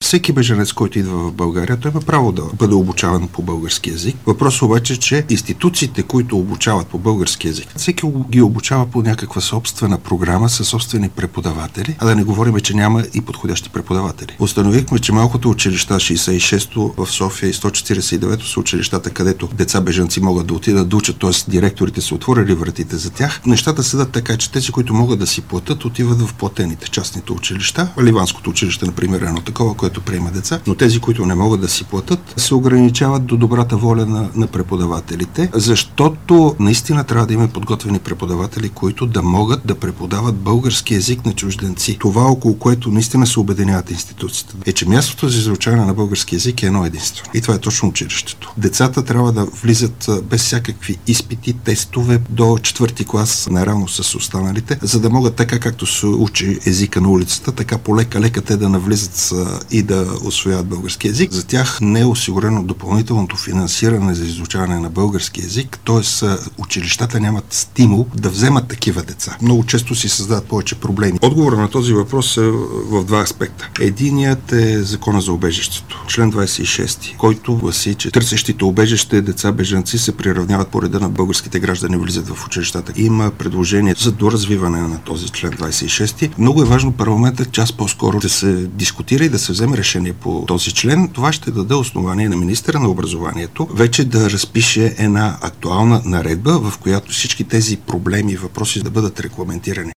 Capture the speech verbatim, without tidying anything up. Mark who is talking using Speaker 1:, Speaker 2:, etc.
Speaker 1: Всеки бежанец, който идва в България, той има право да бъде обучаван по български език. Въпросът обаче е, че институциите, които обучават по български език, всеки ги обучава по някаква собствена програма със собствени преподаватели, а да не говорим, че няма и подходящи преподаватели. Установихме, че малкото училища шейсет и шесто в София и сто четиридесет и девето са училищата, където деца бежанци могат да отидат да учат, т.е. директорите са отворили вратите за тях. Нещата седат така, че тези, които могат да си платят, отиват в платените частните училища. Ливанското училище, например, е едно такова, което приема деца, но тези, които не могат да си платят, се ограничават до добрата воля на, на преподавателите, защото наистина трябва да има подготвени преподаватели, които да могат да преподават български език на чужденци. Това, около което наистина се обединяват институциите, е, че мястото за изучаване на български език е едно единствено. И това е точно училището. Децата трябва да влизат без всякакви изпити, тестове до четвърти клас, наравно с останалите, за да могат така, както се учи езика на улицата, така полека-лека те да навлизат и да усвояват български език. За тях не е осигурено допълнителното финансиране за изучаване на български език, т.е. училищата нямат стимул да вземат такива деца. Много често си създават повече проблеми. Отговорът на този въпрос е в два аспекта. Единият е закона за убежището, член двадесет и шести, който гласи, че търсещите убежище деца бежанци се приравняват по реда на българските граждани, влизат в училищата. Има предложение за доразвиване на този член двадесет и шести. Много е важно парламентът час по-скоро да се дискутира и да се вземе решение по този член. Това ще даде основание на министъра на образованието вече да разпише една актуална наредба, в която всички тези проблеми и въпроси да бъдат регламентирани.